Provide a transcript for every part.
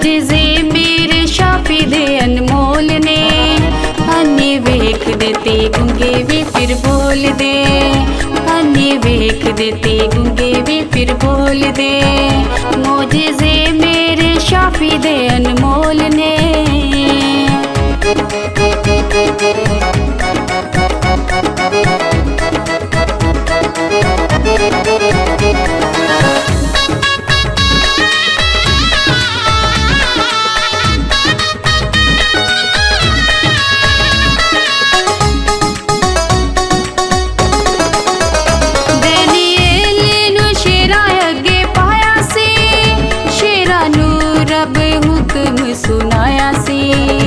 मोजिज़े मेरे शाफी दे अनमोल ने। हनी वेख देते गूंगे भी फिर बोल दे, हनी वेख देते गूंगे भी फिर बोल दे। मोजिज़े मेरे शाफी दे अनमोल ने। रब हुक्म सुनाया सी,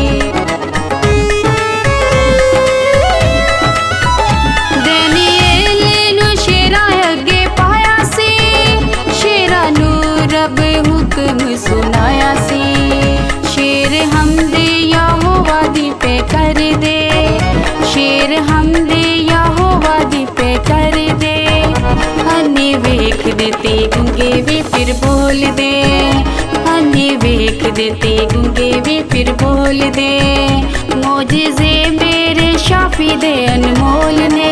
दानिएल नू शेरा अगे पाया सी, शेरा नू रब हुक्म सुनाया सी। शेर हमदे यहोवा दी पे कर दे, शेर हमदे यहोवा दी पे कर दे। हनी वेख देते गूंगे भी फिर बोल दे, हनी वेख देते गूंगे भी फिर बोल दे। मोजिज़े मेरे शाफी दे अनमोल ने।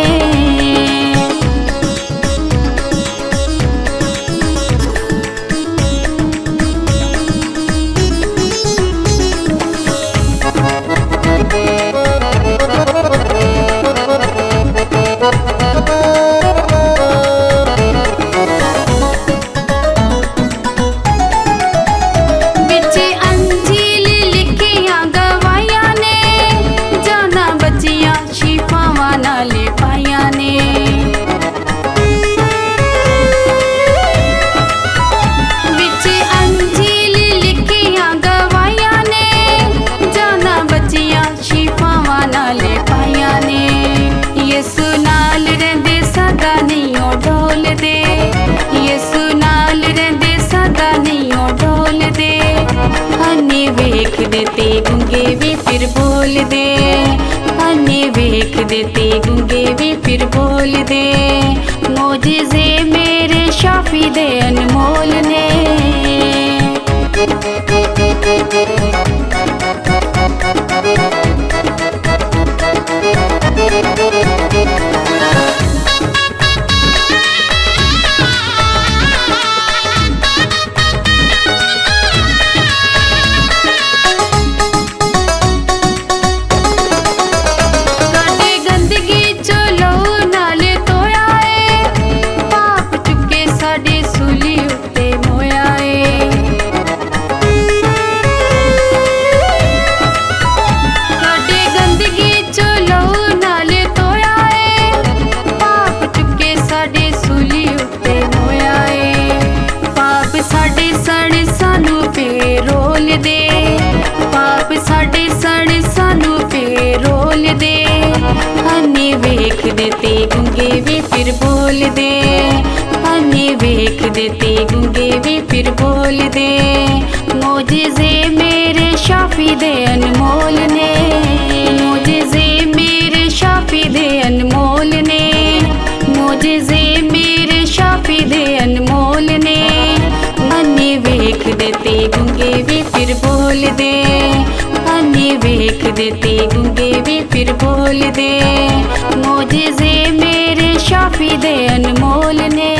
हनी वेख देते गूंगे भी फिर बोल दे, हनी वेख देते गूंगे भी फिर बोल दे। मोजिज़े मेरे शाफी दे अनमोल ने। पाप साडे सड़ सानू पे रोल दे। हनी वेख देते गूंगे भी फिर बोल दे, हनी वेख देते गूंगे भी फिर बोल दे। मोजिज़े मेरे शाफी दे अनमोल ने। मोजिज़े मेरे शाफी दे अनमोल ने। मोजिज़े मेरे शाफी दे अनमोल ने। हनी वेख देते गूंगे भी फिर बोल दे, हनी वेख देते गूंगे भी फिर बोल दे। मोजिज़े मेरे शाफी दे अनमोल ने।